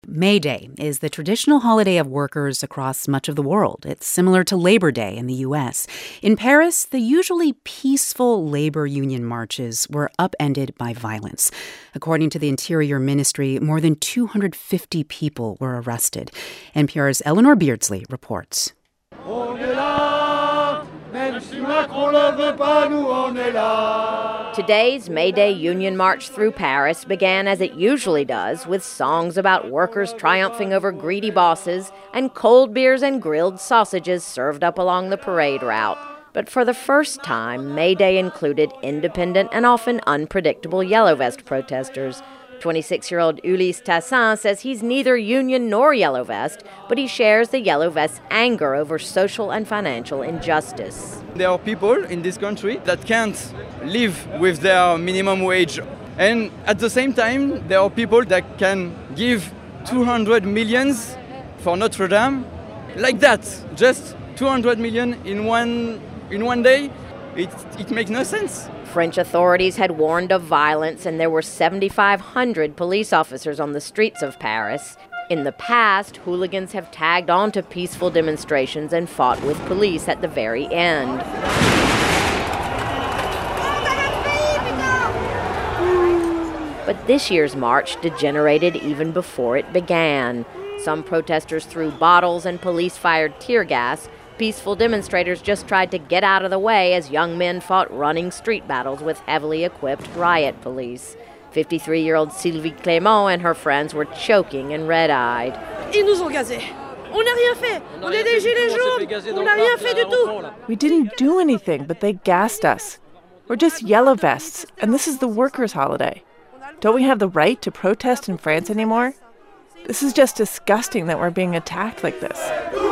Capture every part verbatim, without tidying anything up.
May Day is the traditional holiday of workers across much of the world. It's similar to Labor Day in the U S. In Paris, the usually peaceful labor union marches were upended by violence. According to the Interior Ministry, more than two hundred fifty people were arrested. N P R's Eleanor Beardsley reports. Today's May Day Union March through Paris began as it usually does, with songs about workers triumphing over greedy bosses and cold beers and grilled sausages served up along the parade route. But for the first time, May Day included independent and often unpredictable Yellow Vest protesters. twenty-six-year-old Ulysse Tassin says he's neither Union nor Yellow Vest, but he shares the Yellow Vest's anger over social and financial injustice. There are people in this country that can't live with their minimum wage. And at the same time, there are people that can give two hundred millions for Notre Dame like that. Just two hundred million in one, in one day. It, it makes no sense. French authorities had warned of violence, and there were seven thousand five hundred police officers on the streets of Paris. In the past, hooligans have tagged on to peaceful demonstrations and fought with police at the very end. But this year's march degenerated even before it began. Some protesters threw bottles and police fired tear gas. Peaceful demonstrators just tried to get out of the way as young men fought running street battles with heavily equipped riot police. fifty-three-year-old Sylvie Clément and her friends were choking and red-eyed. Ils nous ont gazés. On n'a rien fait. On est des gilets jaunes. On n'a rien fait du tout. We didn't do anything, but they gassed us. We're just Yellow Vests, and this is the workers' holiday. Don't we have the right to protest in France anymore? This is just disgusting that we're being attacked like this.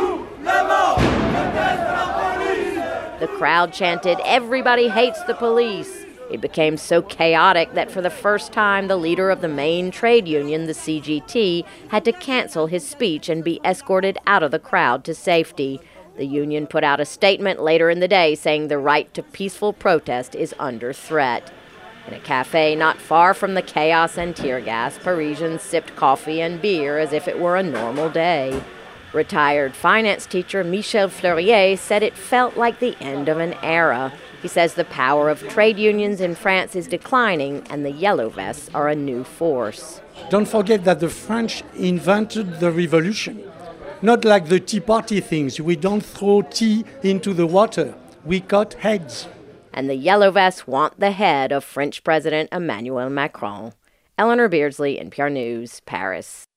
The crowd chanted, "Everybody hates the police." It became so chaotic that for the first time, the leader of the main trade union, the C G T, had to cancel his speech and be escorted out of the crowd to safety. The union put out a statement later in the day saying the right to peaceful protest is under threat. In a cafe not far from the chaos and tear gas, Parisians sipped coffee and beer as if it were a normal day. Retired finance teacher Michel Fleurier said it felt like the end of an era. He says the power of trade unions in France is declining and the Yellow Vests are a new force. Don't forget that the French invented the revolution. Not like the Tea Party things. We don't throw tea into the water. We cut heads. And the Yellow Vests want the head of French President Emmanuel Macron. Eleanor Beardsley, N P R News, Paris.